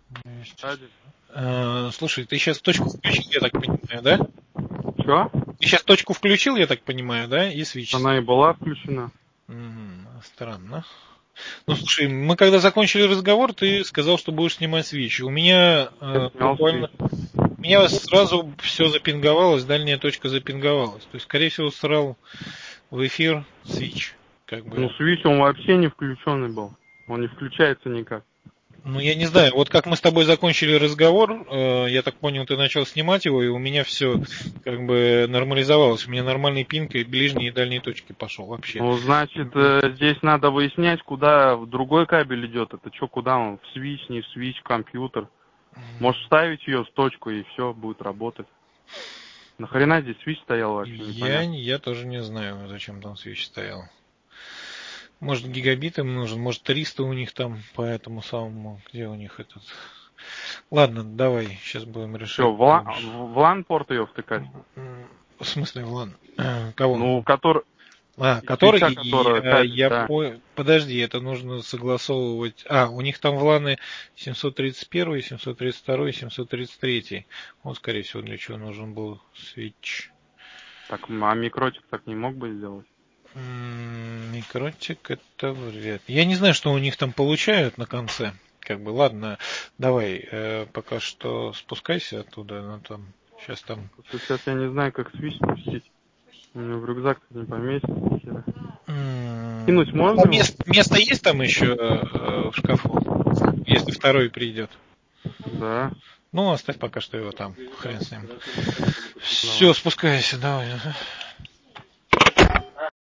Стадик. Слушай, ты сейчас точку включил, я так понимаю, да? Что? Ты сейчас точку включил, я так понимаю, да? И свич. Она и была включена. Странно. Ну, слушай, мы когда закончили разговор, ты сказал, что будешь снимать свич. У меня Я снял буквально... У меня сразу все запинговалось, дальняя точка запинговалась. То есть, скорее всего, срал в эфир свич. Как бы. Ну, свич, он вообще не включенный был. Он не включается никак. Ну, я не знаю, вот как мы с тобой закончили разговор, я так понял, ты начал снимать его, и у меня все как бы нормализовалось. У меня нормальный пинг и ближние и дальние точки пошел вообще. Ну, значит, здесь надо выяснять, куда другой кабель идет. Это что, куда он? В свич, не в свич, компьютер. Можешь ставить ее в точку, и все, будет работать. Нахрена здесь свич стоял вообще, непонятно. Я тоже не знаю, зачем там свич стоял. Может, гигабит им нужен, может, 300 у них там по этому самому, где у них этот... Ладно, давай, сейчас будем решать. Все, в LAN порт ее втыкать? В смысле, в LAN? Кого? Ну, который... Который, свеча, которая кабель, да. Подожди, это нужно согласовывать. У них там в LAN 731, 732, 733. Вот, скорее всего, для чего нужен был свич. Так, а микротик так не мог бы сделать? Микротик это вряд ли. Я не знаю, что у них там получают на конце. Как бы, ладно, давай, пока что спускайся оттуда, но там, сейчас там... Сейчас я не знаю, как свич спустить. У меня в рюкзак не поместится ни хера. Кинуть можно его? Место есть там еще в шкафу, если второй придет? Да. Ну, оставь пока что его там, хрен с ним. Все, спускайся, давай.